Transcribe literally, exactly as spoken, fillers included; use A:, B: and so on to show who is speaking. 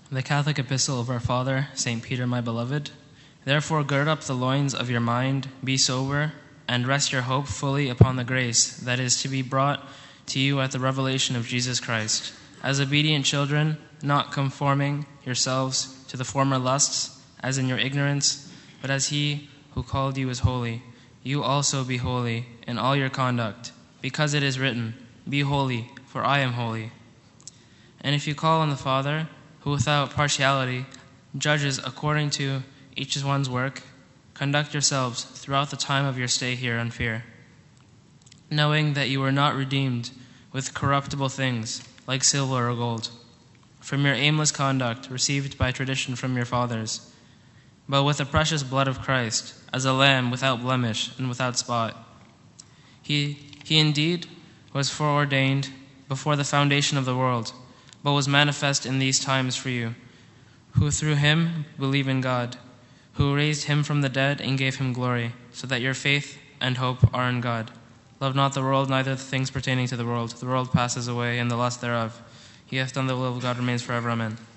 A: The Catholic Epistle of our Father, Saint Peter, my beloved. Therefore gird up the loins of your mind, be sober, and rest your hope fully upon the grace that is to be brought to you at the revelation of Jesus Christ. As obedient children, not conforming yourselves to the former lusts, as in your ignorance, but as he who called you is holy, you also be holy in all your conduct, because it is written, Be holy, for I am holy. And if you call on the Father, who without partiality judges according to each one's work, conduct yourselves throughout the time of your stay here in fear, knowing that you were not redeemed with corruptible things, like silver or gold, from your aimless conduct received by tradition from your fathers, but with the precious blood of Christ, as a lamb without blemish and without spot. He, he indeed was foreordained before the foundation of the world, but was manifest in these times for you, who through him believe in God, who raised him from the dead and gave him glory, so that your faith and hope are in God. Love not the world, neither the things pertaining to the world. The world passes away, and the lust thereof. He hath done the will of God remains forever. Amen.